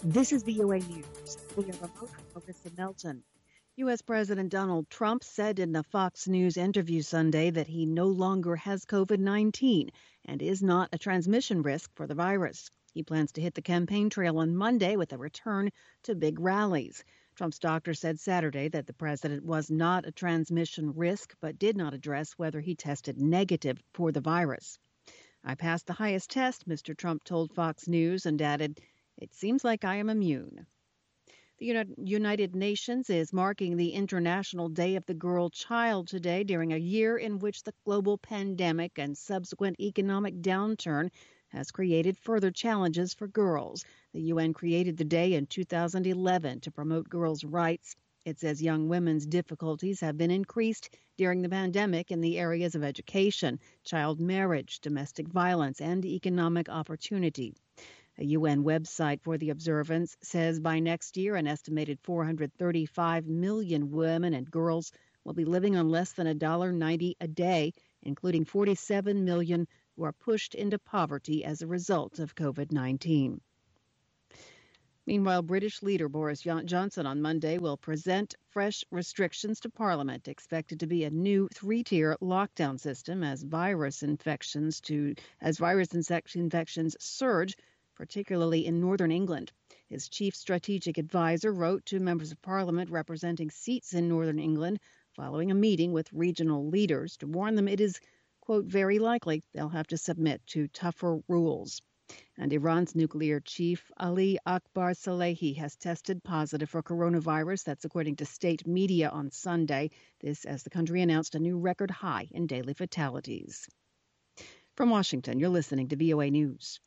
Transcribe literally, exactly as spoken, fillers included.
This is V O A News. We are remote from Melissa Melton. U S. President Donald Trump said in a Fox News interview Sunday that he no longer has COVID nineteen and is not a transmission risk for the virus. He plans to hit the campaign trail on Monday with a return to big rallies. Trump's doctor said Saturday that the president was not a transmission risk, but did not address whether he tested negative for the virus. I passed the highest test, Mister Trump told Fox News, and added, "It seems like I am immune." The United Nations is marking the International Day of the Girl Child today during a year in which the global pandemic and subsequent economic downturn has created further challenges for girls. The U N created the day in two thousand eleven to promote girls' rights. It says young women's difficulties have been increased during the pandemic in the areas of education, child marriage, domestic violence, and economic opportunity. A U N website for the observance says by next year, an estimated four hundred thirty-five million women and girls will be living on less than one dollar ninety a day, including forty-seven million who are pushed into poverty as a result of COVID nineteen. Meanwhile, British leader Boris Johnson on Monday will present fresh restrictions to Parliament, expected to be a new three-tier lockdown system as virus infections to as virus infections surge, particularly in northern England. His chief strategic advisor wrote to members of Parliament representing seats in northern England following a meeting with regional leaders to warn them it is, quote, very likely they'll have to submit to tougher rules. And Iran's nuclear chief Ali Akbar Salehi has tested positive for coronavirus. That's according to state media on Sunday. This as the country announced a new record high in daily fatalities. From Washington, you're listening to V O A News.